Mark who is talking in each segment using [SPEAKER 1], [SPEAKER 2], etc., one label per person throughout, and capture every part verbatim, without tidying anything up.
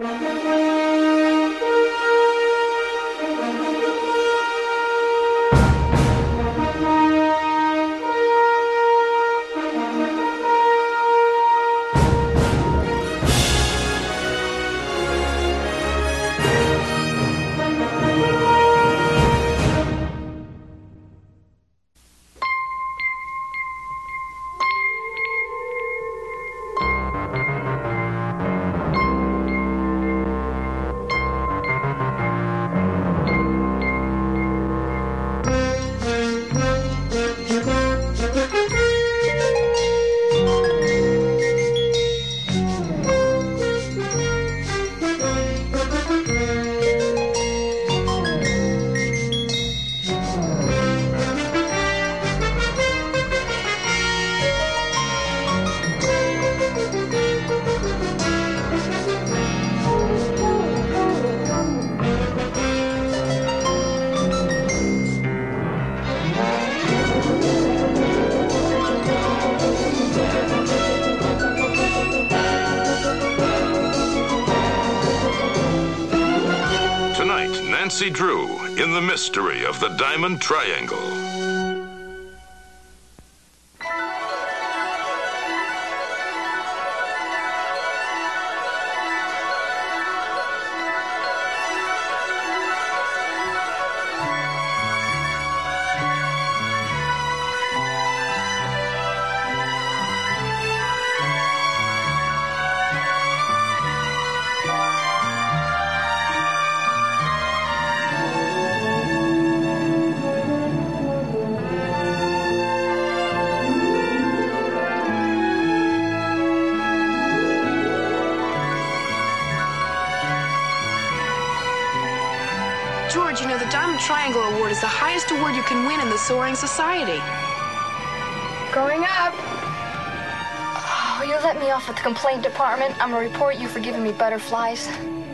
[SPEAKER 1] Nancy Drew in The Mystery of the Diamond Triangle.
[SPEAKER 2] George, you know, the Diamond Triangle Award is the highest award you can win in the Soaring Society.
[SPEAKER 3] Going up.
[SPEAKER 4] Oh, you let me off at the complaint department. I'm gonna report you for giving me butterflies.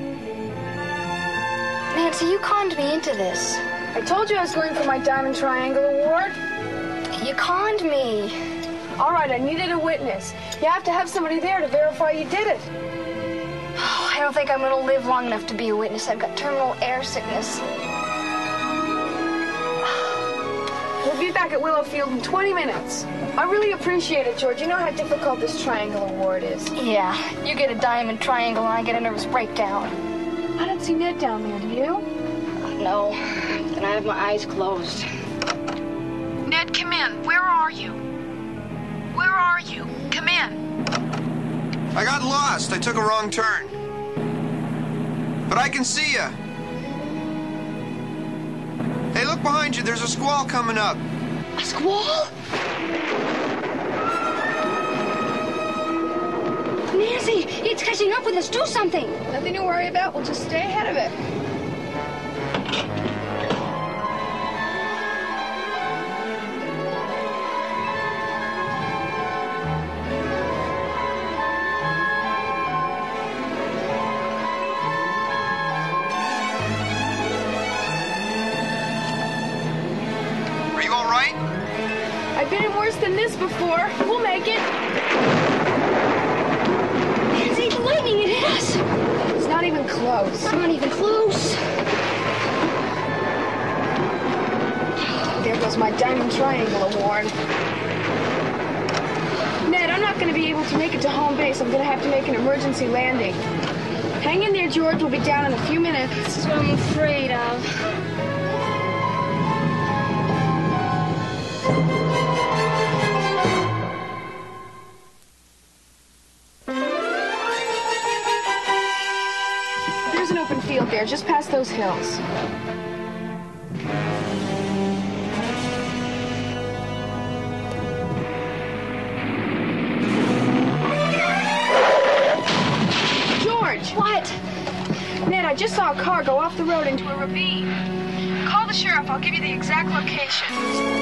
[SPEAKER 4] Nancy, you conned me into this.
[SPEAKER 3] I told you I was going for my Diamond Triangle Award.
[SPEAKER 4] You conned me.
[SPEAKER 3] All right, I needed a witness. You have to have somebody there to verify you did it.
[SPEAKER 4] Oh, I don't think I'm gonna live long enough to be a witness. I've got terminal air sickness.
[SPEAKER 3] We'll be back at Willowfield in twenty minutes. I really appreciate it, George. You know how difficult this Triangle Award is.
[SPEAKER 4] Yeah, you get a diamond triangle and I get a nervous breakdown.
[SPEAKER 3] I don't see Ned down there, do you?
[SPEAKER 4] No, and I have my eyes closed.
[SPEAKER 2] Ned, come in. Where are you? Where are you? Come in.
[SPEAKER 5] I got lost. I took a wrong turn. But I can see you. Hey, look behind you. There's a squall coming up.
[SPEAKER 4] A squall? Nancy, it's catching up with us. Do something.
[SPEAKER 3] Nothing to worry about. We'll just stay ahead of it. I've been in worse than this before. We'll make it.
[SPEAKER 4] Nancy, the lightning, it hit us.
[SPEAKER 3] It's not even close.
[SPEAKER 4] It's not even close.
[SPEAKER 3] There goes my Diamond Triangle Award. Ned, I'm not going to be able to make it to home base. I'm going to have to make an emergency landing. Hang in there, George. We'll be down in a few minutes.
[SPEAKER 4] This is what I'm afraid of.
[SPEAKER 3] There's an open field there, just past those hills. George!
[SPEAKER 4] What?
[SPEAKER 3] Ned, I just saw a car go off the road into a ravine. Call the sheriff. I'll give you the exact location.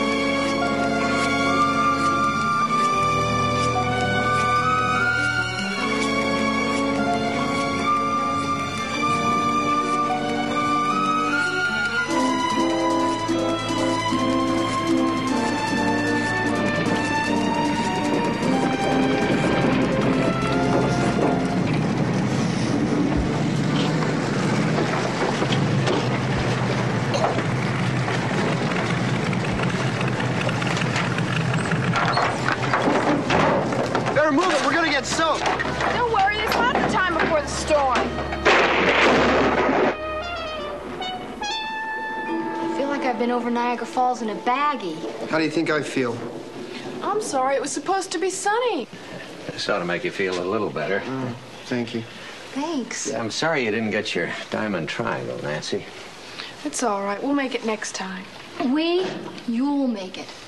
[SPEAKER 4] I've been over Niagara Falls in a baggie.
[SPEAKER 5] How do you think I feel?
[SPEAKER 3] I'm sorry, it was supposed to be sunny.
[SPEAKER 6] This ought to make you feel a little better.
[SPEAKER 5] Oh, thank you.
[SPEAKER 4] Thanks.
[SPEAKER 6] I'm sorry you didn't get your diamond triangle, Nancy.
[SPEAKER 3] It's all right. We'll make it next time.
[SPEAKER 4] We, you'll make it.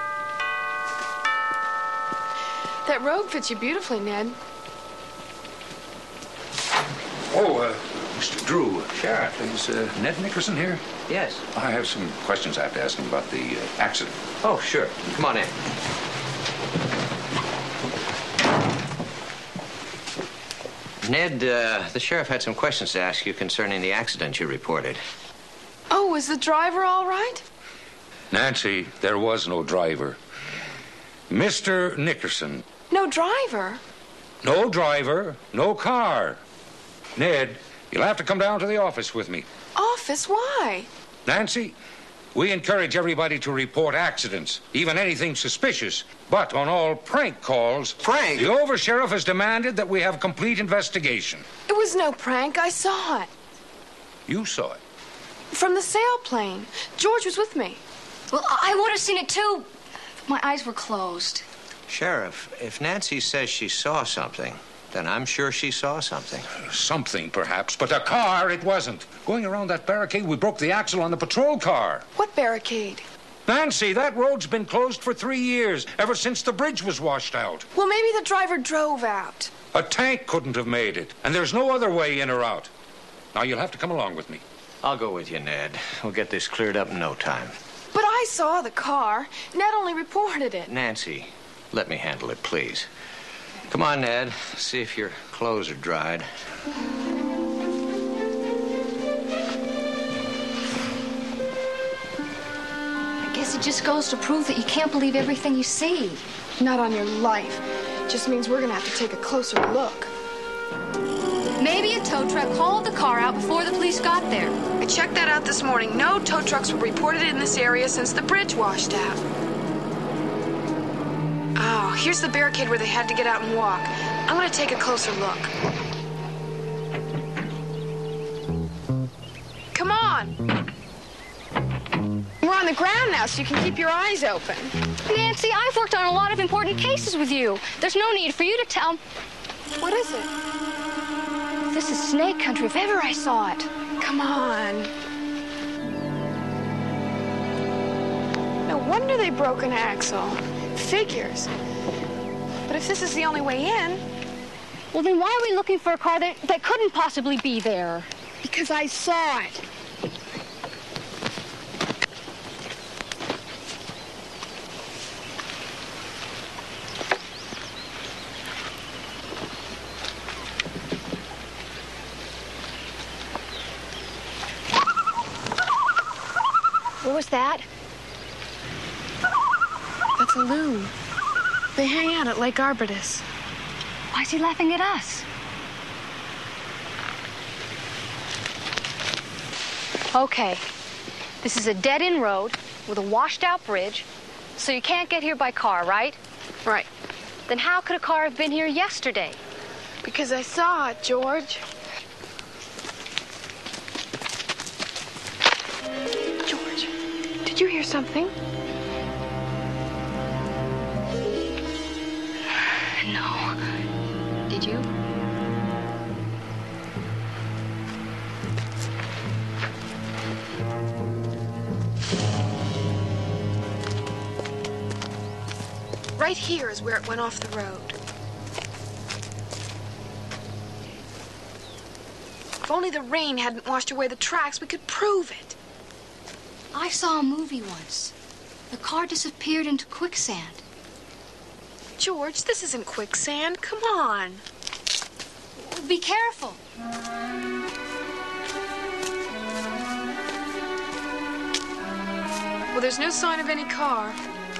[SPEAKER 3] That robe fits you beautifully, Ned.
[SPEAKER 7] Oh, uh, Mister Drew.
[SPEAKER 6] Sheriff.
[SPEAKER 7] Is uh, Ned Nickerson here?
[SPEAKER 6] Yes.
[SPEAKER 7] I have some questions I have to ask him about the uh, accident.
[SPEAKER 6] Oh, sure. Come on in. Ned, uh, the sheriff had some questions to ask you concerning the accident you reported.
[SPEAKER 3] Oh, was the driver all right?
[SPEAKER 7] Nancy, there was no driver. Mister Nickerson.
[SPEAKER 3] No driver?
[SPEAKER 7] No driver, no car. Ned, you'll have to come down to the office with me.
[SPEAKER 3] Office? Why?
[SPEAKER 7] Nancy, we encourage everybody to report accidents, even anything suspicious. But on all prank calls...
[SPEAKER 5] Prank?
[SPEAKER 7] The oversheriff has demanded that we have complete investigation.
[SPEAKER 3] It was no prank. I saw it.
[SPEAKER 7] You saw it.
[SPEAKER 3] From the sailplane. George was with me.
[SPEAKER 4] Well, I would have seen it too. My eyes were closed.
[SPEAKER 6] Sheriff, if Nancy says she saw something, then I'm sure she saw something.
[SPEAKER 7] Something, perhaps, but a car, it wasn't. Going around that barricade, we broke the axle on the patrol car.
[SPEAKER 3] What barricade?
[SPEAKER 7] Nancy, that road's been closed for three years, ever since the bridge was washed out.
[SPEAKER 3] Well, maybe the driver drove out.
[SPEAKER 7] A tank couldn't have made it, and there's no other way in or out. Now, you'll have to come along with me.
[SPEAKER 6] I'll go with you, Ned. We'll get this cleared up in no time.
[SPEAKER 3] But I saw the car. Ned only reported it.
[SPEAKER 6] Nancy, let me handle it, please. Come on, Ned. See if your clothes are dried.
[SPEAKER 4] I guess it just goes to prove that you can't believe everything you see.
[SPEAKER 3] Not on your life. Just means we're gonna have to take a closer look.
[SPEAKER 4] Maybe a tow truck hauled the car out before the police got there.
[SPEAKER 3] I checked that out this morning. No tow trucks were reported in this area since the bridge washed out. Oh, here's the barricade where they had to get out and walk. I'm gonna take a closer look. Come on. We're on the ground now, so you can keep your eyes open.
[SPEAKER 4] Nancy, I've worked on a lot of important cases with you. There's no need for you to tell...
[SPEAKER 3] What is it?
[SPEAKER 4] This is snake country if ever I saw it.
[SPEAKER 3] Come on. No wonder they broke an axle. Figures. But if this is the only way in...
[SPEAKER 4] Well, then why are we looking for a car that, that couldn't possibly be there?
[SPEAKER 3] Because I saw it.
[SPEAKER 4] What was that?
[SPEAKER 3] That's a loon. They hang out at Lake Arbutus.
[SPEAKER 4] Why is he laughing at us? Okay. This is a dead-end road with a washed-out bridge, so you can't get here by car, right?
[SPEAKER 3] Right.
[SPEAKER 4] Then how could a car have been here yesterday?
[SPEAKER 3] Because I saw it, George. George, did you hear something?
[SPEAKER 4] No. Did you?
[SPEAKER 3] Right here is where it went off the road. If only the rain hadn't washed away the tracks, we could prove it.
[SPEAKER 4] I saw a movie once. The car disappeared into quicksand.
[SPEAKER 3] George, this isn't quicksand. Come on.
[SPEAKER 4] Be careful.
[SPEAKER 3] Well, there's no sign of any car.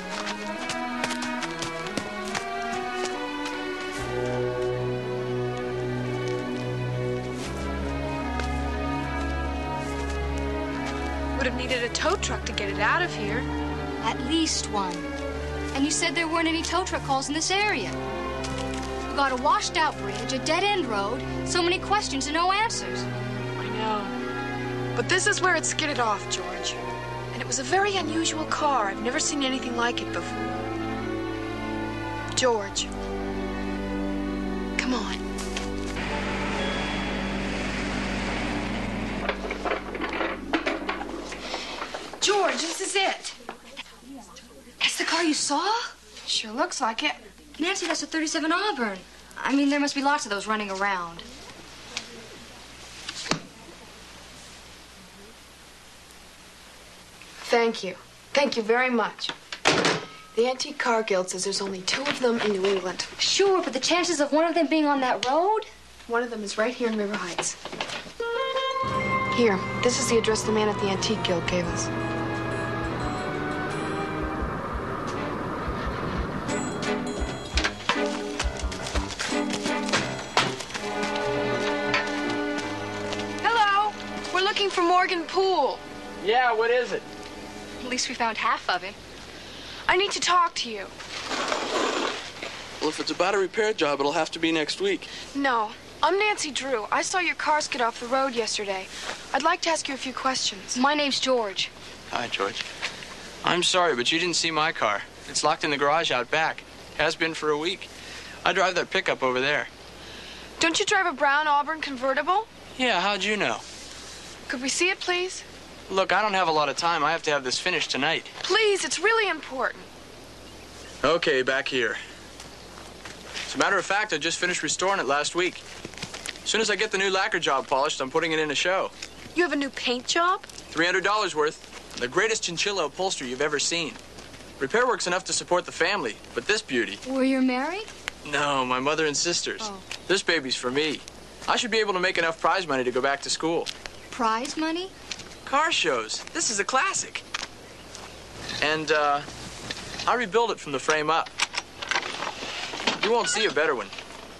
[SPEAKER 3] Would have needed a tow truck to get it out of here.
[SPEAKER 4] At least one. And you said there weren't any tow truck calls in this area. We got a washed-out bridge, a dead-end road, so many questions and no answers.
[SPEAKER 3] I know. But this is where it skidded off, George. And it It was a very unusual car. I've never seen anything like it before. George. Come on. George, this is it.
[SPEAKER 4] That's the car you saw?
[SPEAKER 3] Sure looks like it.
[SPEAKER 4] Nancy, that's a thirty-seven Auburn. I mean, there must be lots of those running around.
[SPEAKER 3] Thank you. Thank you very much. The Antique Car Guild says there's only two of them in New England.
[SPEAKER 4] Sure, but the chances of one of them being on that road?
[SPEAKER 3] One of them is right here in River Heights. Here, this is the address the man at the Antique Guild gave us. Hello, we're looking for Morgan Poole.
[SPEAKER 8] Yeah, what is it?
[SPEAKER 4] At least we found half of him.
[SPEAKER 3] I need to talk to you.
[SPEAKER 8] Well, if it's about a repair job, it'll have to be next week.
[SPEAKER 3] No, I'm Nancy Drew. I saw your car skid off the road yesterday. I'd like to ask you a few questions.
[SPEAKER 4] My name's George.
[SPEAKER 8] Hi, George. I'm sorry, but you didn't see my car. It's locked in the garage out back. Has been for a week. I drive that pickup over there.
[SPEAKER 3] Don't you drive a brown Auburn convertible?
[SPEAKER 8] Yeah, how'd you know?
[SPEAKER 3] Could we see it, please?
[SPEAKER 8] Look, I don't have a lot of time. I have to have this finished tonight.
[SPEAKER 3] Please, it's really important.
[SPEAKER 8] Okay, back here. As a matter of fact, I just finished restoring it last week. As soon as I get the new lacquer job polished, I'm putting it in a show.
[SPEAKER 3] You have a new paint job?
[SPEAKER 8] three hundred dollars worth. The greatest chinchilla upholstery you've ever seen. Repair work's enough to support the family, but this beauty...
[SPEAKER 4] Were you married?
[SPEAKER 8] No, my mother and sisters.
[SPEAKER 4] Oh.
[SPEAKER 8] This baby's for me. I should be able to make enough prize money to go back to school.
[SPEAKER 4] Prize money?
[SPEAKER 8] Car shows. This is a classic. And, uh, I rebuild it from the frame up. You won't see a better one.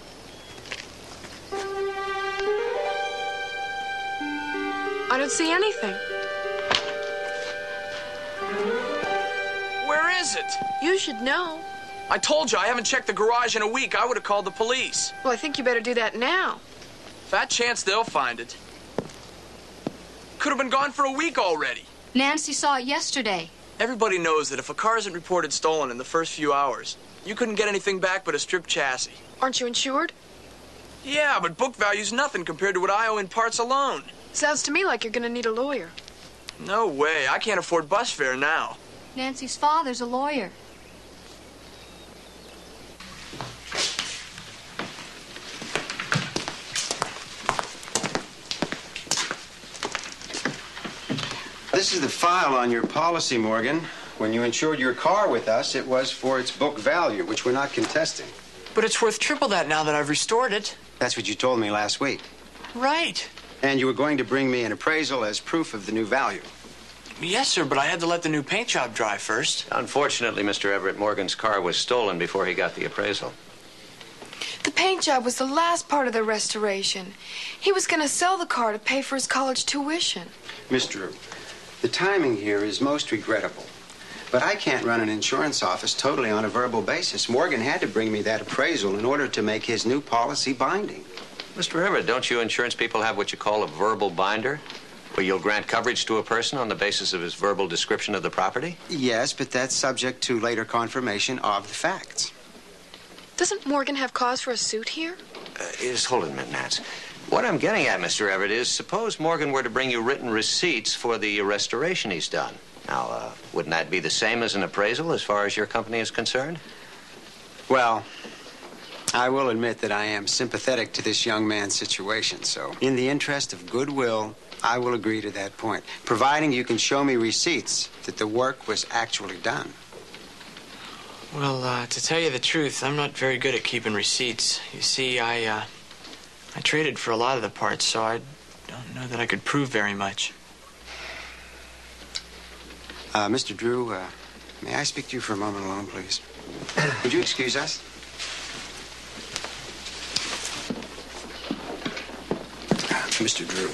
[SPEAKER 3] I don't see anything.
[SPEAKER 8] Where is it?
[SPEAKER 3] You should know.
[SPEAKER 8] I told you I haven't checked the garage in a week. I would have called the police.
[SPEAKER 3] Well, I think you better do that now.
[SPEAKER 8] Fat chance they'll find it. Could have been gone for a week already.
[SPEAKER 4] Nancy saw it yesterday.
[SPEAKER 8] Everybody knows that if a car isn't reported stolen in the first few hours, you couldn't get anything back but a stripped chassis.
[SPEAKER 3] Aren't you insured?
[SPEAKER 8] Yeah, but book value's nothing compared to what I owe in parts alone.
[SPEAKER 3] Sounds to me like you're gonna need a lawyer.
[SPEAKER 8] No way. I can't afford bus fare now.
[SPEAKER 4] Nancy's father's a lawyer.
[SPEAKER 5] This is the file on your policy, Morgan. When you insured your car with us, it was for its book value, which we're not contesting.
[SPEAKER 8] But it's worth triple that now that I've restored it.
[SPEAKER 5] That's what you told me last week.
[SPEAKER 8] Right.
[SPEAKER 5] And you were going to bring me an appraisal as proof of the new value.
[SPEAKER 8] Yes, sir, but I had to let the new paint job dry first.
[SPEAKER 6] Unfortunately, Mister Everett, Morgan's car was stolen before he got the appraisal.
[SPEAKER 3] The paint job was the last part of the restoration. He was gonna sell the car to pay for his college tuition.
[SPEAKER 5] Miss Drew, the timing here is most regrettable. But I can't run an insurance office totally on a verbal basis. Morgan had to bring me that appraisal in order to make his new policy binding.
[SPEAKER 6] Mister Everett, don't you insurance people have what you call a verbal binder? Where you'll grant coverage to a person on the basis of his verbal description of the property?
[SPEAKER 5] Yes, but that's subject to later confirmation of the facts.
[SPEAKER 3] Doesn't Morgan have cause for a suit here?
[SPEAKER 6] Uh, just hold it a minute, Nance. What I'm getting at, Mister Everett, is suppose Morgan were to bring you written receipts for the restoration he's done. Now, uh, wouldn't that be the same as an appraisal as far as your company is concerned?
[SPEAKER 5] Well, I will admit that I am sympathetic to this young man's situation, so in the interest of goodwill, I will agree to that point, providing you can show me receipts that the work was actually done.
[SPEAKER 8] Well, uh, to tell you the truth, I'm not very good at keeping receipts. You see, I, uh, I traded for a lot of the parts, so I don't know that I could prove very much.
[SPEAKER 5] Uh, Mister Drew, uh, may I speak to you for a moment alone, please? Would you excuse us? Uh, Mister Drew,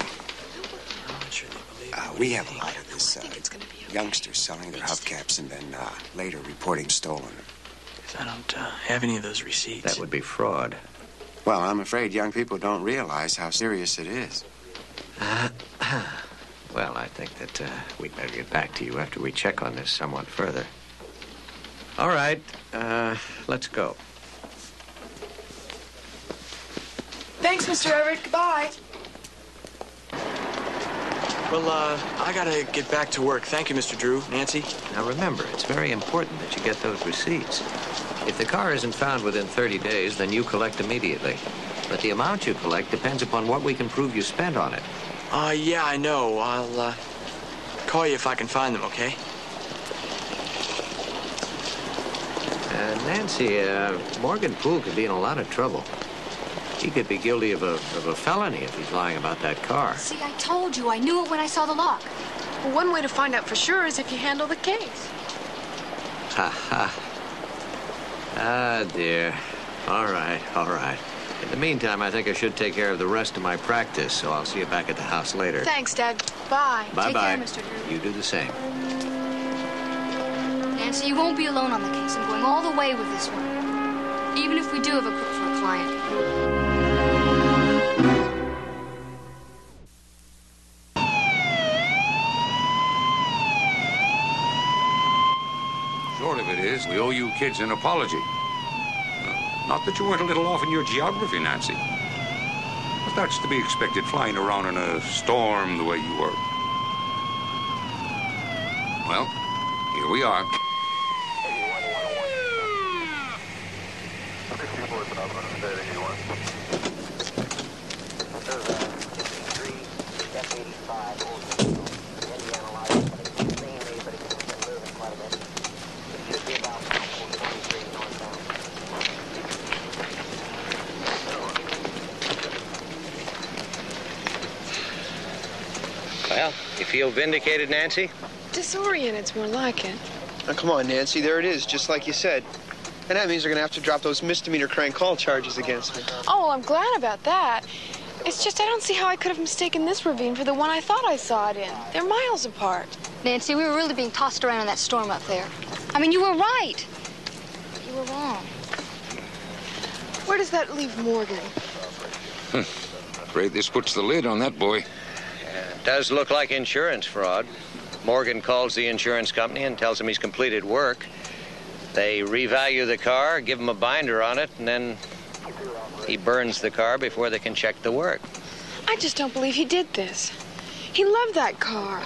[SPEAKER 5] uh, we have a lot of this, uh, youngsters selling their hubcaps and then uh, later reporting stolen.
[SPEAKER 8] I don't uh, have any of those receipts.
[SPEAKER 6] That would be fraud.
[SPEAKER 5] Well, I'm afraid young people don't realize how serious it is.
[SPEAKER 6] Well, I think that uh, we'd better get back to you after we check on this somewhat further. All right, uh, let's go.
[SPEAKER 3] Thanks, Mister Everett. Goodbye.
[SPEAKER 8] Well, uh, I gotta get back to work. Thank you, Mister Drew. Nancy?
[SPEAKER 6] Now, remember, it's very important that you get those receipts. If the car isn't found within thirty days, then you collect immediately. But the amount you collect depends upon what we can prove you spent on it.
[SPEAKER 8] Uh, yeah, I know. I'll, uh, call you if I can find them, okay?
[SPEAKER 6] Uh, Nancy, uh, Morgan Poole could be in a lot of trouble. He could be guilty of a, of a felony if he's lying about that car.
[SPEAKER 4] See, I told you. I knew it when I saw the lock.
[SPEAKER 3] Well, one way to find out for sure is if you handle the case.
[SPEAKER 6] Ha ha. Ah, dear. All right, all right. In the meantime, I think I should take care of the rest of my practice, so I'll see you back at the house later.
[SPEAKER 3] Thanks, Dad. Bye.
[SPEAKER 6] Bye-bye.
[SPEAKER 4] Take care, Mister Drew.
[SPEAKER 6] You do the same.
[SPEAKER 4] Nancy, you won't be alone on the case. I'm going all the way with this one. Even if we do have a crook for a client.
[SPEAKER 7] Short of it is, we owe you kids an apology. Uh, not that you weren't a little off in your geography, Nancy. But that's to be expected flying around in a storm the way you were. Well, here we are.
[SPEAKER 6] Well, you feel vindicated, Nancy?
[SPEAKER 3] Disoriented's more like it.
[SPEAKER 9] Now, come on, Nancy. There it is, just like you said. And that means they're going to have to drop those misdemeanor crank call charges against me.
[SPEAKER 3] Oh, well, I'm glad about that. It's just I don't see how I could have mistaken this ravine for the one I thought I saw it in. They're miles apart.
[SPEAKER 4] Nancy, we were really being tossed around in that storm up there. I mean, you were right. But you were wrong.
[SPEAKER 3] Where does that leave Morgan?
[SPEAKER 7] Afraid this puts the lid on that boy.
[SPEAKER 6] It does look like insurance fraud. Morgan calls the insurance company and tells them he's completed work. They revalue the car, give him a binder on it, and then he burns the car before they can check the work.
[SPEAKER 3] I just don't believe he did this. He loved that car.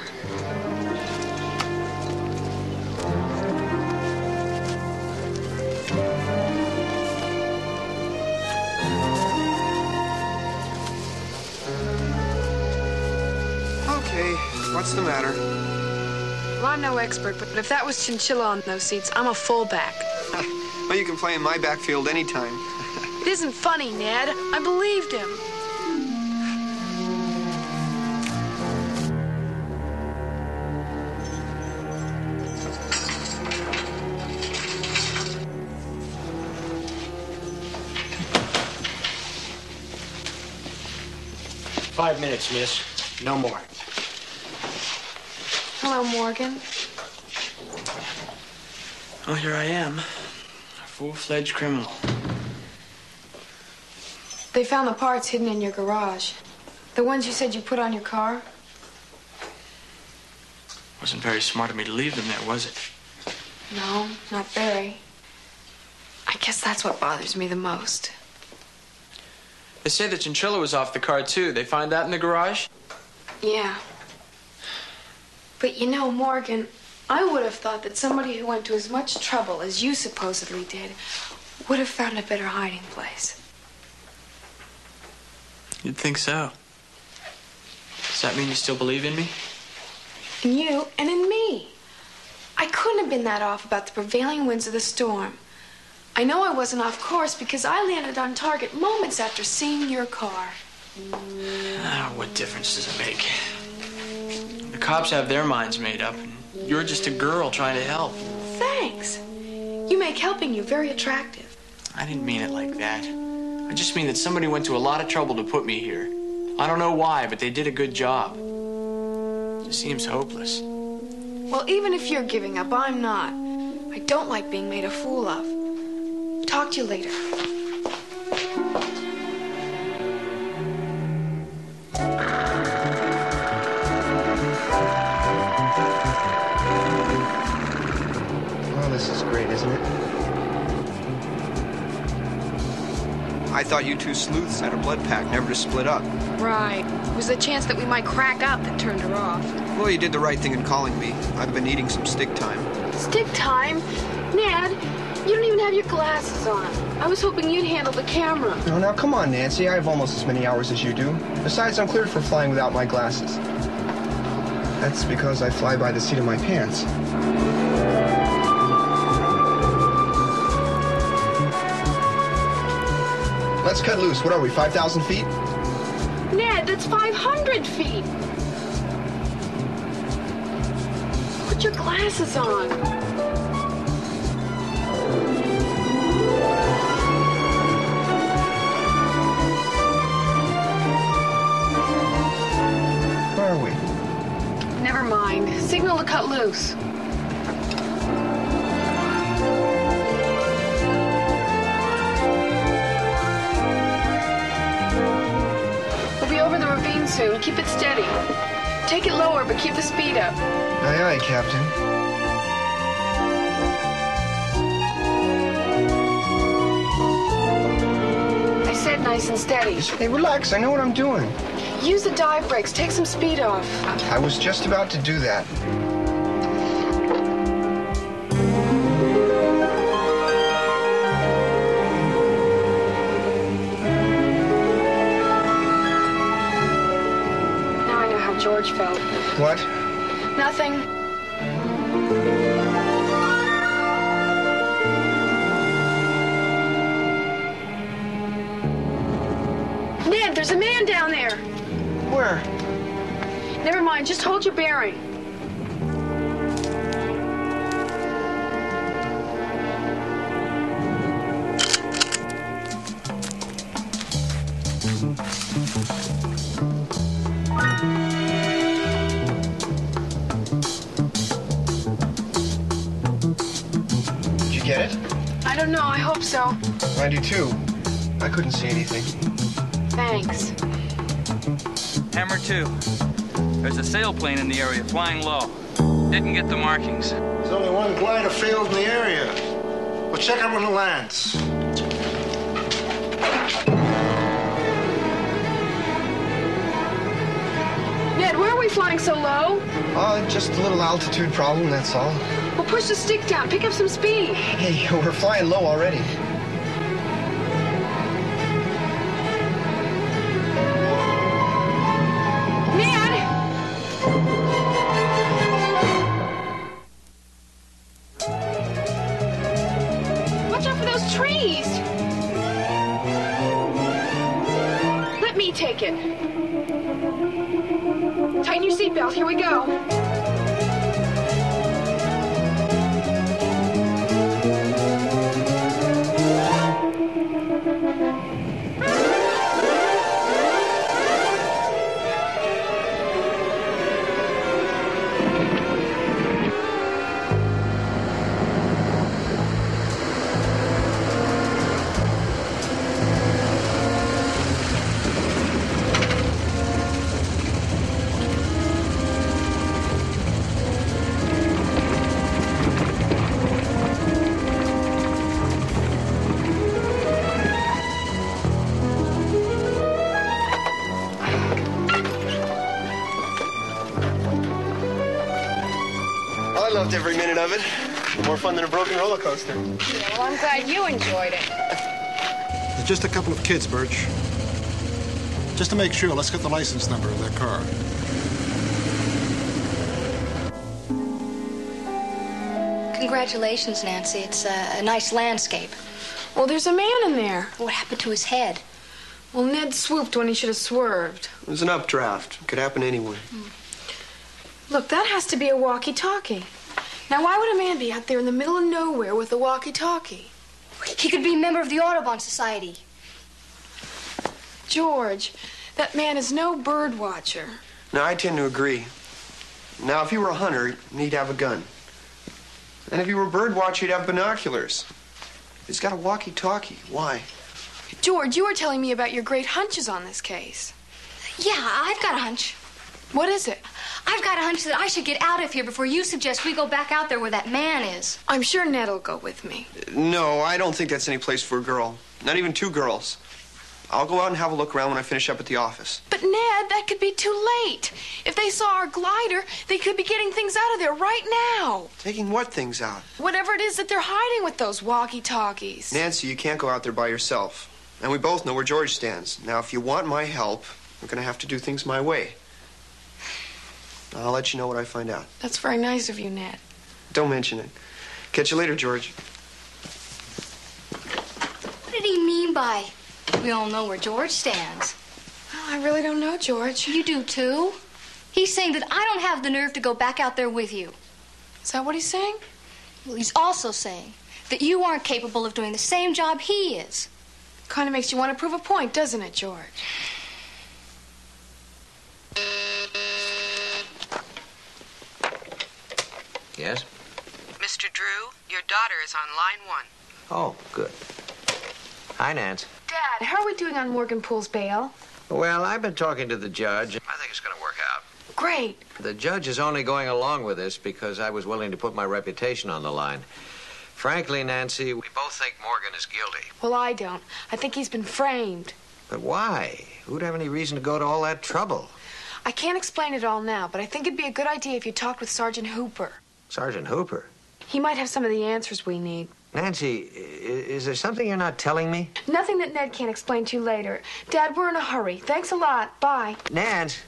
[SPEAKER 9] Okay, what's the matter?
[SPEAKER 3] Well, I'm no expert, but if that was Chinchilla on those seats, I'm a fullback.
[SPEAKER 9] Well, you can play in my backfield anytime.
[SPEAKER 3] It isn't funny, Ned. I believed him.
[SPEAKER 8] Five minutes, miss. No more.
[SPEAKER 3] Hello, Morgan.
[SPEAKER 8] Well, here I am. A full-fledged criminal.
[SPEAKER 3] They found the parts hidden in your garage. The ones you said you put on your car.
[SPEAKER 8] Wasn't very smart of me to leave them there, was it?
[SPEAKER 3] No, not very. I guess that's what bothers me the most.
[SPEAKER 8] They say the Chinchilla was off the car, too. They find that in the garage?
[SPEAKER 3] Yeah. But you know, Morgan, I would have thought that somebody who went to as much trouble as you supposedly did would have found a better hiding place.
[SPEAKER 8] You'd think so. Does that mean you still believe in me?
[SPEAKER 3] In you and in me. I couldn't have been that off about the prevailing winds of the storm. I know I wasn't off course because I landed on target moments after seeing your car.
[SPEAKER 8] Ah, what difference does it make? The cops have their minds made up, and you're just a girl trying to help.
[SPEAKER 3] Thanks. You make helping you very attractive.
[SPEAKER 8] I didn't mean it like that. I just mean that somebody went to a lot of trouble to put me here. I don't know why, but they did a good job. It just seems hopeless.
[SPEAKER 3] Well, even if you're giving up, I'm not. I don't like being made a fool of. Talk to you later.
[SPEAKER 9] I thought you two sleuths had a blood pact, never to split up.
[SPEAKER 3] Right. It was the chance that we might crack up that turned her off.
[SPEAKER 9] Well, you did the right thing in calling me. I've been needing some stick time.
[SPEAKER 3] Stick time? Ned, you don't even have your glasses on. I was hoping you'd handle the camera.
[SPEAKER 9] No, now, come on, Nancy. I have almost as many hours as you do. Besides, I'm cleared for flying without my glasses. That's because I fly by the seat of my pants. Let's cut loose. What are we, five thousand feet?
[SPEAKER 3] Ned, that's five hundred feet. Put your glasses on.
[SPEAKER 9] Where are we?
[SPEAKER 3] Never mind. Signal to cut loose. We'll be over the ravine soon. Keep it steady. Take it lower, but keep the speed up.
[SPEAKER 9] Aye, aye, Captain.
[SPEAKER 3] I said nice and steady.
[SPEAKER 9] Hey, relax. I know what I'm doing.
[SPEAKER 3] Use the dive brakes. Take some speed off.
[SPEAKER 9] I was just about to do that.
[SPEAKER 3] Now I know how George felt.
[SPEAKER 9] What?
[SPEAKER 3] Nothing. Ned, there's a man down there.
[SPEAKER 9] Where?
[SPEAKER 3] Never mind, just hold your bearing.
[SPEAKER 9] Did you get it?
[SPEAKER 3] I don't know, I hope so.
[SPEAKER 9] I do too. I couldn't see anything.
[SPEAKER 3] Thanks.
[SPEAKER 10] Hammer two. There's a sailplane in the area, flying low. Didn't get the markings.
[SPEAKER 11] There's only one glider failed in the area. We'll check out when it lands.
[SPEAKER 3] Ned, where are we flying so low?
[SPEAKER 9] Uh, just a little altitude problem, that's all.
[SPEAKER 3] Well, push the stick down. Pick up some speed.
[SPEAKER 9] Hey, we're flying low already.
[SPEAKER 3] Watch out for those trees. Let me take it. Tighten your seatbelt. Here we go.
[SPEAKER 9] I loved every minute of it. More fun than a broken roller coaster.
[SPEAKER 3] Yeah, well, I'm glad you enjoyed it.
[SPEAKER 11] They're just a couple of kids, Birch. Just to make sure, let's get the license number of their car.
[SPEAKER 4] Congratulations, Nancy. It's a, a nice landscape.
[SPEAKER 3] Well, there's a man in there.
[SPEAKER 4] What happened to his head?
[SPEAKER 3] Well, Ned swooped when he should have swerved.
[SPEAKER 9] It was an updraft. Could happen anyway.
[SPEAKER 3] Look, that has to be a walkie-talkie. Now, why would a man be out there in the middle of nowhere with a walkie-talkie?
[SPEAKER 4] He could be a member of the Audubon Society.
[SPEAKER 3] George, that man is no bird watcher.
[SPEAKER 9] Now, I tend to agree. Now, if he were a hunter, he'd have a gun. And if he were a bird watcher, he'd have binoculars. He's got a walkie-talkie. Why?
[SPEAKER 3] George, you were telling me about your great hunches on this case.
[SPEAKER 4] Yeah, I've got a hunch.
[SPEAKER 3] What is it?
[SPEAKER 4] I've got a hunch that I should get out of here before you suggest we go back out there where that man is.
[SPEAKER 3] I'm sure Ned'll go with me.
[SPEAKER 9] No, I don't think that's any place for a girl. Not even two girls. I'll go out and have a look around when I finish up at the office.
[SPEAKER 3] But, Ned, that could be too late. If they saw our glider, they could be getting things out of there right now.
[SPEAKER 9] Taking what things out?
[SPEAKER 3] Whatever it is that they're hiding with those walkie-talkies.
[SPEAKER 9] Nancy, you can't go out there by yourself. And we both know where George stands. Now, if you want my help, we're going to have to do things my way. I'll let you know what I find out.
[SPEAKER 3] That's very nice of you, Ned.
[SPEAKER 9] Don't mention it. Catch you later, George.
[SPEAKER 4] What did he mean by, we all know where George stands?
[SPEAKER 3] Well, I really don't know, George.
[SPEAKER 4] You do, too. He's saying that I don't have the nerve to go back out there with you.
[SPEAKER 3] Is that what he's saying?
[SPEAKER 4] Well, he's also saying that you aren't capable of doing the same job he is.
[SPEAKER 3] Kind of makes you want to prove a point, doesn't it, George?
[SPEAKER 6] Yes?
[SPEAKER 12] Mister Drew, your daughter is on line one.
[SPEAKER 6] Oh, good. Hi, Nance.
[SPEAKER 3] Dad, how are we doing on Morgan Poole's bail?
[SPEAKER 6] Well, I've been talking to the judge. I think it's going to work out.
[SPEAKER 3] Great.
[SPEAKER 6] The judge is only going along with this because I was willing to put my reputation on the line. Frankly, Nancy, we both think Morgan is guilty.
[SPEAKER 3] Well, I don't. I think he's been framed.
[SPEAKER 6] But why? Who'd have any reason to go to all that trouble?
[SPEAKER 3] I can't explain it all now, but I think it'd be a good idea if you talked with Sergeant Hooper.
[SPEAKER 6] Sergeant Hooper?
[SPEAKER 3] He might have some of the answers we need.
[SPEAKER 6] Nancy, is there something you're not telling me?
[SPEAKER 3] Nothing that Ned can't explain to you later. Dad, we're in a hurry. Thanks a lot. Bye.
[SPEAKER 6] Nance.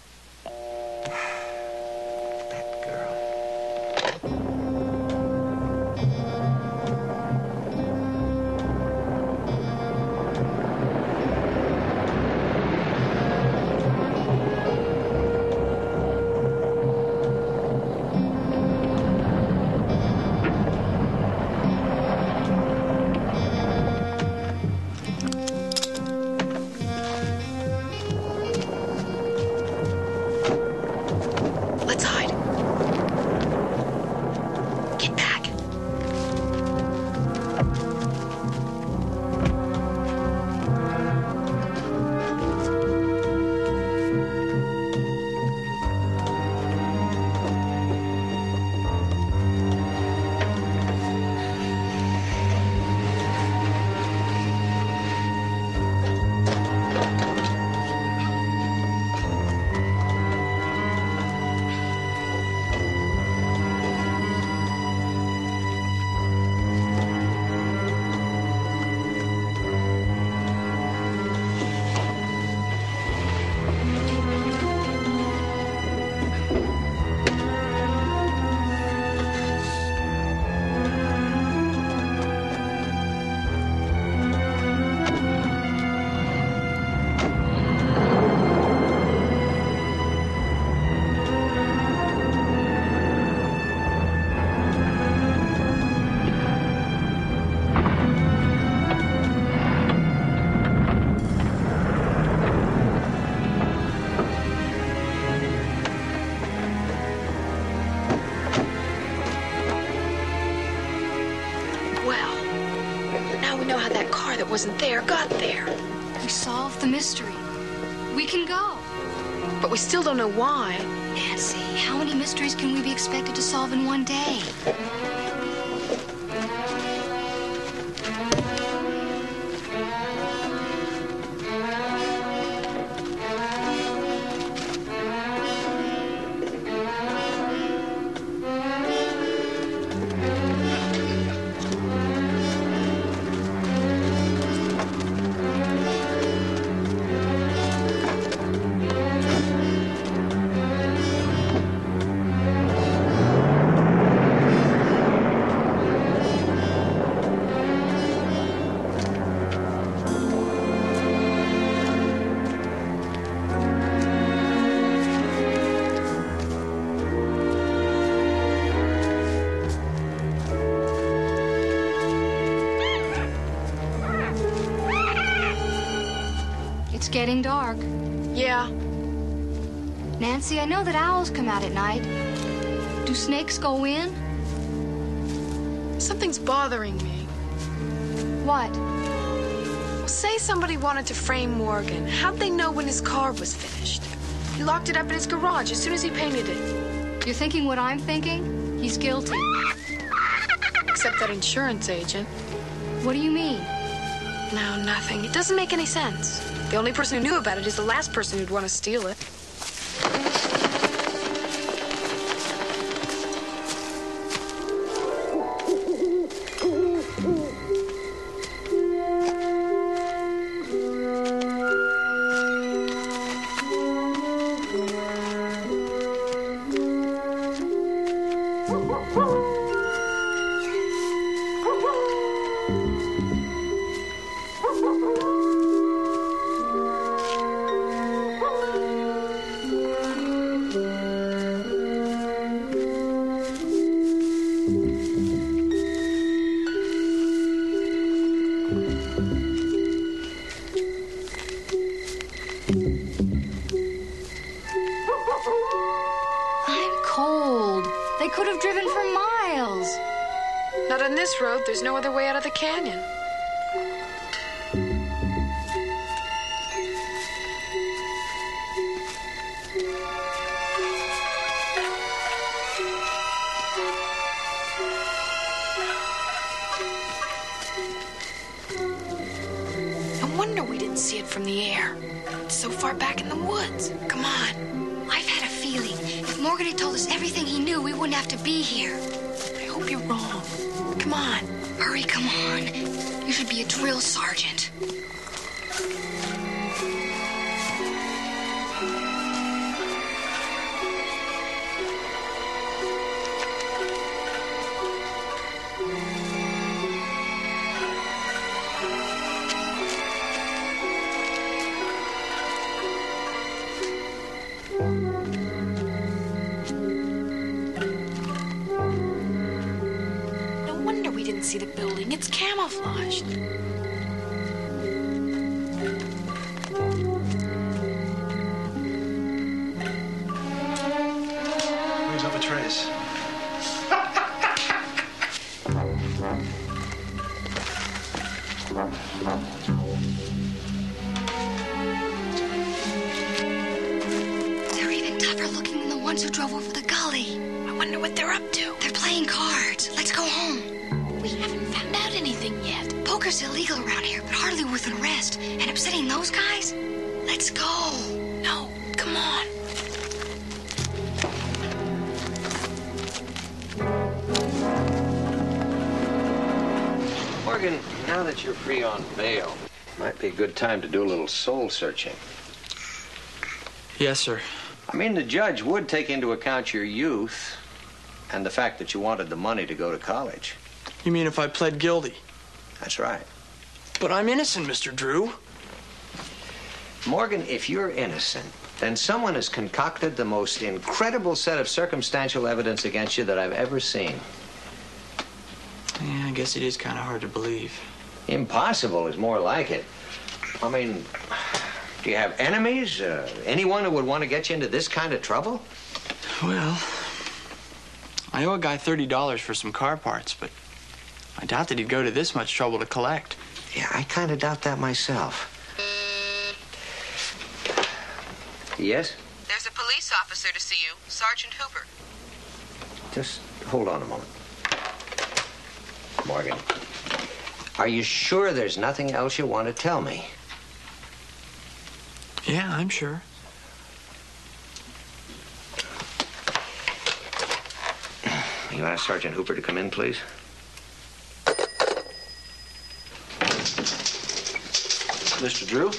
[SPEAKER 3] Wasn't there, got there.
[SPEAKER 4] We solved the mystery. We can go.
[SPEAKER 3] But we still don't know why.
[SPEAKER 4] Nancy, how many mysteries can we be expected to solve in one day? Getting dark.
[SPEAKER 3] Yeah.
[SPEAKER 4] Nancy, I know that owls come out at night. Do snakes go in?
[SPEAKER 3] Something's bothering me.
[SPEAKER 4] What?
[SPEAKER 3] Well, say somebody wanted to frame Morgan. How'd they know when his car was finished? He locked it up in his garage as soon as he painted it.
[SPEAKER 4] You're thinking what I'm thinking? He's guilty.
[SPEAKER 3] Except that insurance agent.
[SPEAKER 4] What do you mean?
[SPEAKER 3] No, nothing. It doesn't make any sense. The only person who knew about it is the last person who'd want to steal it. There's no other way out of the canyon. No wonder we didn't see it from the air. It's so far back in the woods. Come on.
[SPEAKER 4] I've had a feeling. If Morgan had told us everything he knew, we wouldn't have to be here.
[SPEAKER 3] I hope you're wrong. Come on.
[SPEAKER 4] Hurry, come on. You should be a drill sergeant.
[SPEAKER 3] See the building. It's camouflaged.
[SPEAKER 11] Where's up a trace?
[SPEAKER 4] They're even tougher looking than the ones who drove over the gully.
[SPEAKER 3] I wonder what they're up to.
[SPEAKER 4] They're playing cards. Let's go home.
[SPEAKER 3] We haven't found out anything yet.
[SPEAKER 4] Poker's illegal around here, but hardly worth an arrest. And upsetting those guys? Let's go.
[SPEAKER 3] No, come on.
[SPEAKER 6] Morgan, now that you're free on bail, might be a good time to do a little soul searching.
[SPEAKER 8] Yes, sir.
[SPEAKER 6] I mean, the judge would take into account your youth and the fact that you wanted the money to go to college.
[SPEAKER 8] You mean if I pled guilty?
[SPEAKER 6] That's right.
[SPEAKER 8] But I'm innocent, Mister Drew.
[SPEAKER 6] Morgan, if you're innocent, then someone has concocted the most incredible set of circumstantial evidence against you that I've ever seen.
[SPEAKER 8] Yeah, I guess it is kind of hard to believe.
[SPEAKER 6] Impossible is more like it. I mean, do you have enemies? Uh, anyone who would want to get you into this kind of trouble?
[SPEAKER 8] Well, I owe a guy thirty dollars for some car parts, but I doubt that he'd go to this much trouble to collect.
[SPEAKER 6] Yeah, I kind of doubt that myself. Yes?
[SPEAKER 12] There's a police officer to see you, Sergeant Hooper.
[SPEAKER 6] Just hold on a moment. Morgan, are you sure there's nothing else you want to tell me?
[SPEAKER 8] Yeah, I'm sure.
[SPEAKER 6] You ask Sergeant Hooper to come in, please?
[SPEAKER 13] Mister Drew?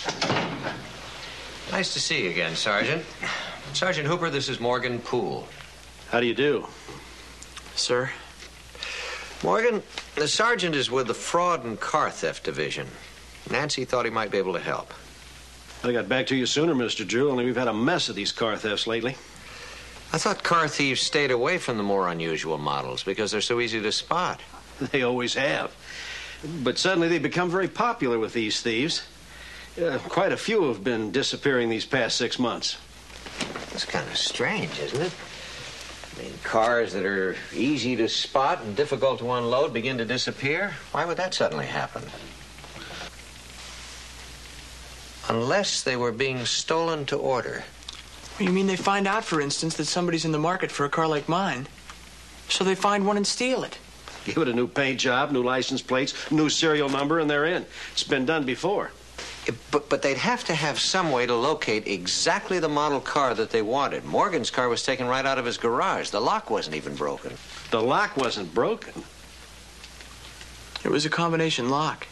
[SPEAKER 6] Nice to see you again, Sergeant. Sergeant Hooper, this is Morgan Poole.
[SPEAKER 13] How do you do?
[SPEAKER 8] Sir?
[SPEAKER 6] Morgan, the sergeant is with the Fraud and Car Theft Division. Nancy thought he might be able to help.
[SPEAKER 13] I got back to you sooner, Mister Drew, only we've had a mess of these car thefts lately.
[SPEAKER 6] I thought car thieves stayed away from the more unusual models because they're so easy to spot.
[SPEAKER 13] They always have. But suddenly they've become very popular with these thieves. Uh, quite a few have been disappearing these past six months.
[SPEAKER 6] It's kind of strange, isn't it? I mean, cars that are easy to spot and difficult to unload begin to disappear. Why would that suddenly happen? Unless they were being stolen to order.
[SPEAKER 8] You mean they find out, for instance, that somebody's in the market for a car like mine, so they find one and steal it?
[SPEAKER 13] Give it a new paint job, new license plates, new serial number, and they're in. It's been done before.
[SPEAKER 6] But, but they'd have to have some way to locate exactly the model car that they wanted. Morgan's car was taken right out of his garage. The lock wasn't even broken.
[SPEAKER 13] The lock wasn't broken?
[SPEAKER 8] It was a combination lock.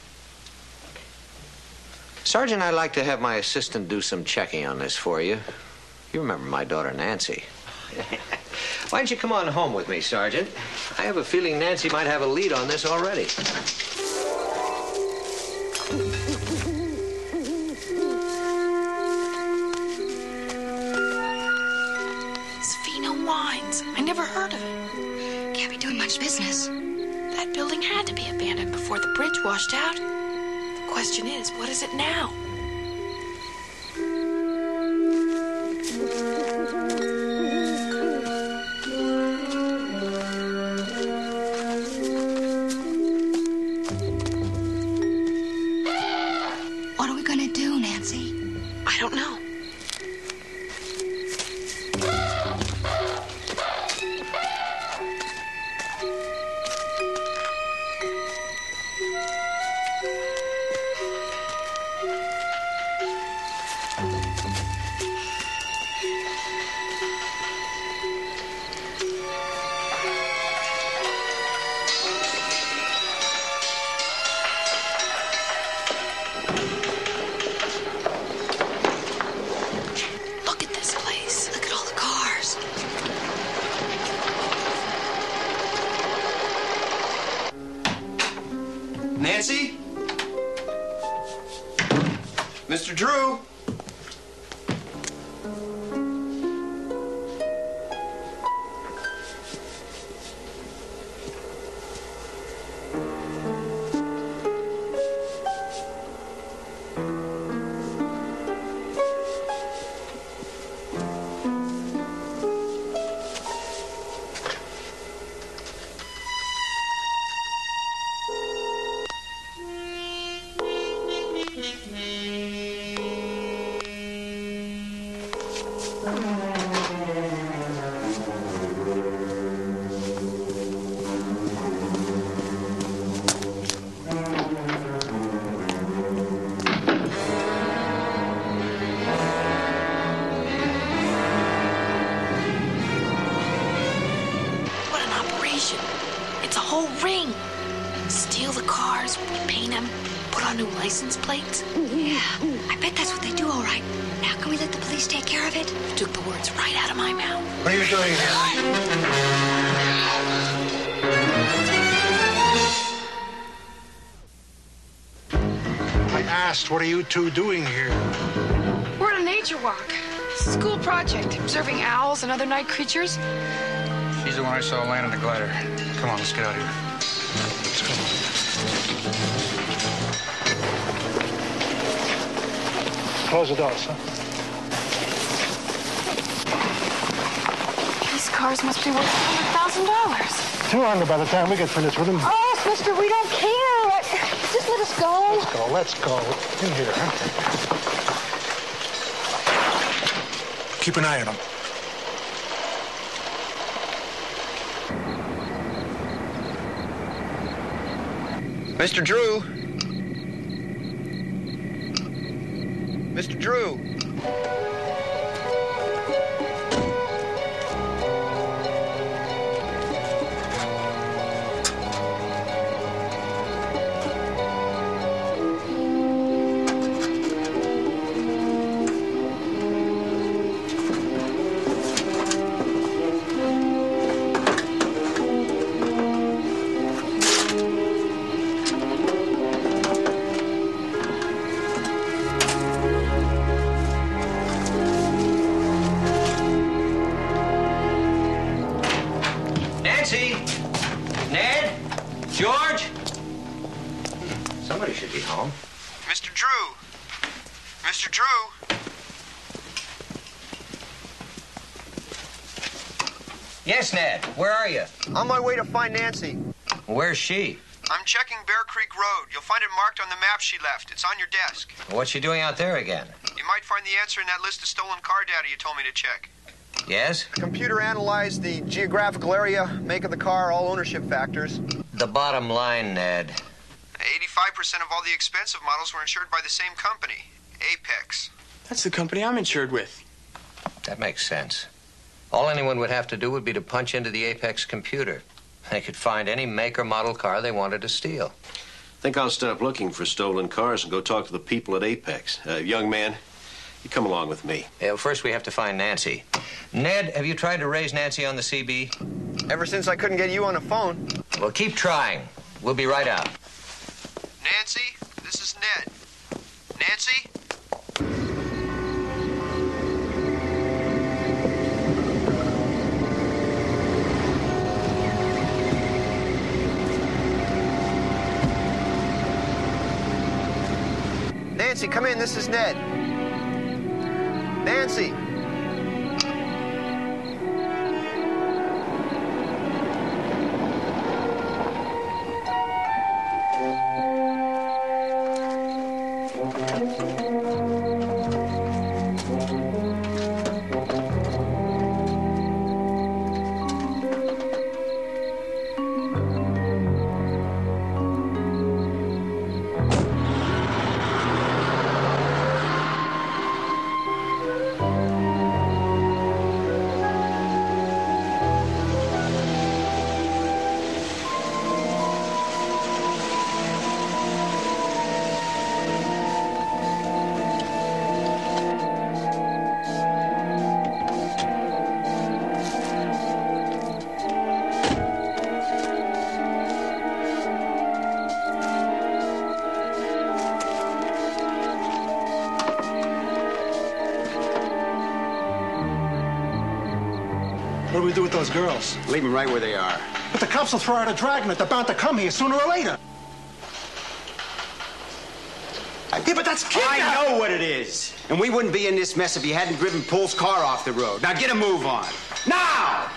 [SPEAKER 6] Sergeant, I'd like to have my assistant do some checking on this for you. You remember my daughter, Nancy. Why don't you come on home with me, Sergeant? I have a feeling Nancy might have a lead on this already.
[SPEAKER 3] Sfina Wines. I never heard of it.
[SPEAKER 4] Can't be doing much business.
[SPEAKER 3] That building had to be abandoned before the bridge washed out. The question is, what is it now?
[SPEAKER 4] What are we gonna do, Nancy?
[SPEAKER 3] I don't know.
[SPEAKER 9] Nancy? Mister Drew?
[SPEAKER 3] It's a whole ring. Steal the cars, paint them, put on new license plates.
[SPEAKER 4] Yeah, I bet that's what they do, all right. Now, can we let the police take care of it?
[SPEAKER 3] You took the words right out of my mouth.
[SPEAKER 11] What are you doing here? I asked, what are you two doing here?
[SPEAKER 3] We're at a nature walk. School project, observing owls and other night creatures.
[SPEAKER 14] She's the one I saw land in the glider. Come on, let's get out of here.
[SPEAKER 11] Let's go. Close the doors, huh?
[SPEAKER 3] These cars must be worth one hundred thousand dollars.
[SPEAKER 11] two hundred by the time we get finished with them.
[SPEAKER 3] Oh, sister, we don't care. Just let us go.
[SPEAKER 11] Let's go, let's go. In here, huh? Keep an eye on them.
[SPEAKER 9] Mister Drew? Mister Drew?
[SPEAKER 6] Somebody should be home.
[SPEAKER 9] Mister Drew. Mister Drew.
[SPEAKER 6] Yes, Ned. Where are you?
[SPEAKER 9] On my way to find Nancy.
[SPEAKER 6] Where's she?
[SPEAKER 9] I'm checking Bear Creek Road. You'll find it marked on the map she left. It's on your desk.
[SPEAKER 6] What's she doing out there again?
[SPEAKER 9] You might find the answer in that list of stolen car data you told me to check.
[SPEAKER 6] Yes?
[SPEAKER 9] The computer analyzed the geographical area, make of the car, all ownership factors.
[SPEAKER 6] the bottom line, Ned?
[SPEAKER 9] eighty-five percent of all the expensive models were insured by the same company, Apex.
[SPEAKER 8] That's the company I'm insured with.
[SPEAKER 6] That makes sense. All anyone would have to do would be to punch into the Apex computer. They could find any make or model car they wanted to steal.
[SPEAKER 13] I think I'll stop looking for stolen cars and go talk to the people at Apex. Uh, young man, you come along with me.
[SPEAKER 6] Yeah, well, first we have to find Nancy. Ned, have you tried to raise Nancy on the C B?
[SPEAKER 9] Ever since I couldn't get you on the phone.
[SPEAKER 6] Well, keep trying. We'll be right out.
[SPEAKER 9] Nancy, this is Ned. Nancy? Nancy, come in. This is Ned. Nancy.
[SPEAKER 11] What do we do with those girls?
[SPEAKER 5] Leave them right where they are.
[SPEAKER 11] But the cops will throw out a dragnet. They're bound to come here sooner or later. Yeah, but that's kidnapping.
[SPEAKER 5] I know what it is. And we wouldn't be in this mess if you hadn't driven Pool's car off the road. Now get a move on. Now!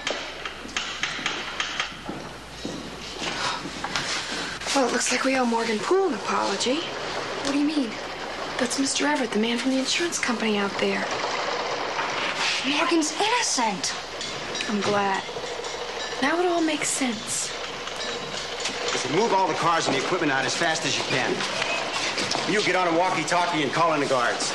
[SPEAKER 3] Well, it looks like we owe Morgan Poole an apology. What do you mean? That's Mister Everett, the man from the insurance company out there.
[SPEAKER 4] Morgan's innocent.
[SPEAKER 3] I'm glad. Now it all makes sense.
[SPEAKER 5] Listen, move all the cars and the equipment out as fast as you can. You get on a walkie-talkie and call in the guards.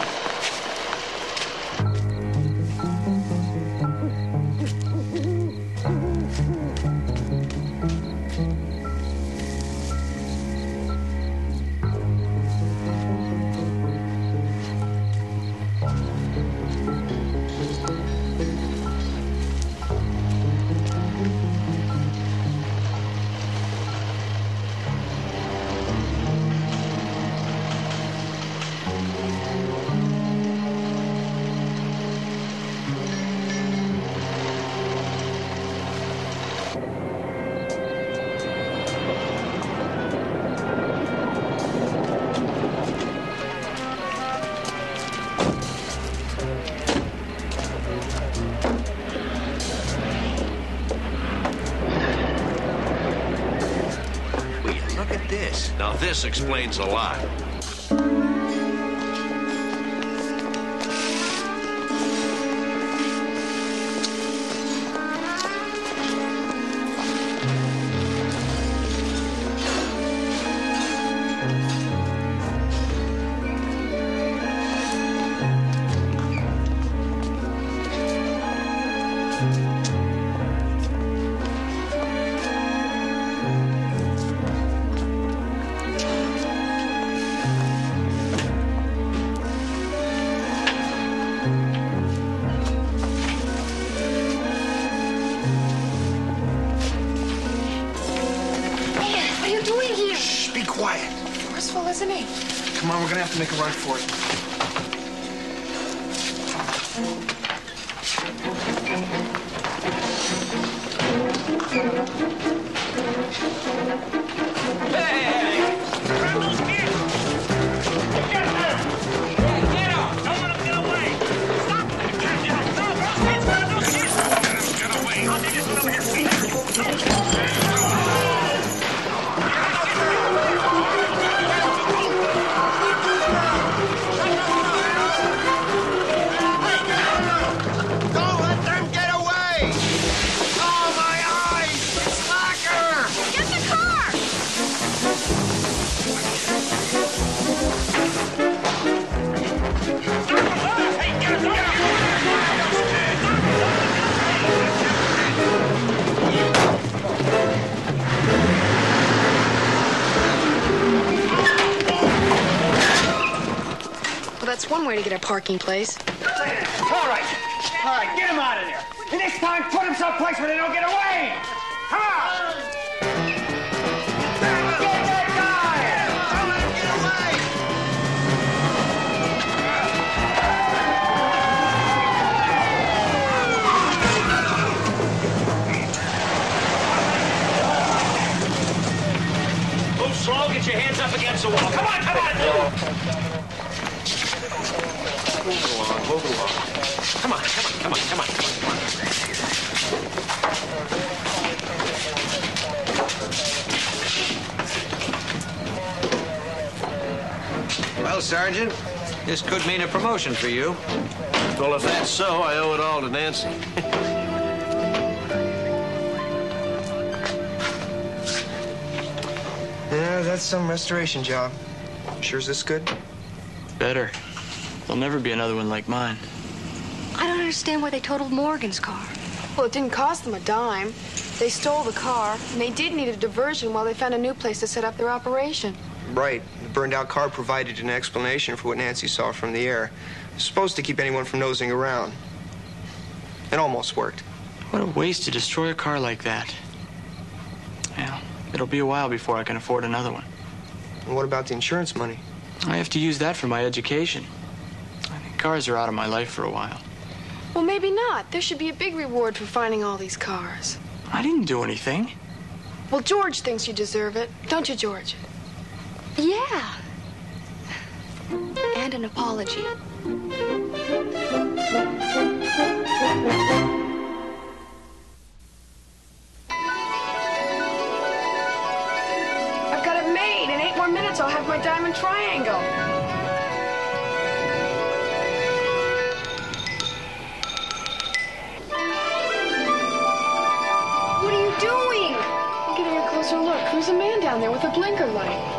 [SPEAKER 15] Now, this explains a lot.
[SPEAKER 3] Isn't he?
[SPEAKER 9] Come on, we're gonna have to make a run for it.
[SPEAKER 16] Hey! Grab those kids! Get her! Yeah, get her! Don't let them get away! Stop! No, those kids! Grab those kids! Get him! Get away! I'll take this one over here. Hey!
[SPEAKER 2] somewhere to get a parking place.
[SPEAKER 16] All right. All right, get him out of there. And next time, put him someplace where they don't get away. Come on. Get that guy. Don't let him get away.
[SPEAKER 15] Move slow, get your hands up against the wall. Come on, come on, move! Move along, move along. Come on, come on, come on, come on, come on, come on.
[SPEAKER 6] Well, Sergeant, this could mean a promotion for you.
[SPEAKER 13] Well, if that's so, I owe it all to Nancy.
[SPEAKER 9] Yeah, that's some restoration job. Sure is this good?
[SPEAKER 8] Better. There'll never be another one like mine.
[SPEAKER 4] I don't understand why they totaled Morgan's car.
[SPEAKER 3] Well, it didn't cost them a dime. They stole the car, and they did need a diversion while they found a new place to set up their operation.
[SPEAKER 9] Right. The burned out car provided an explanation for what Nancy saw from the air. It was supposed to keep anyone from nosing around. It almost worked.
[SPEAKER 8] What a waste to destroy a car like that. Well, it'll be a while before I can afford another one.
[SPEAKER 9] And what about the insurance money?
[SPEAKER 8] I have to use that for my education. I think cars are out of my life for a while.
[SPEAKER 3] Well, maybe not. There should be a big reward for finding all these cars.
[SPEAKER 8] I didn't do anything.
[SPEAKER 3] Well, George thinks you deserve it. Don't you, George?
[SPEAKER 4] Yeah. And an apology.
[SPEAKER 3] I've got it made. In eight more minutes, I'll have my diamond triangle.
[SPEAKER 4] What are you doing?
[SPEAKER 3] I'm getting a closer look. Who's a man down there with a blinker light?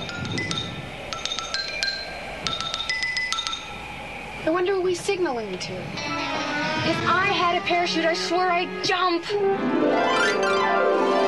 [SPEAKER 3] I wonder who he's signaling to.
[SPEAKER 4] If I had a parachute, I swear I'd jump.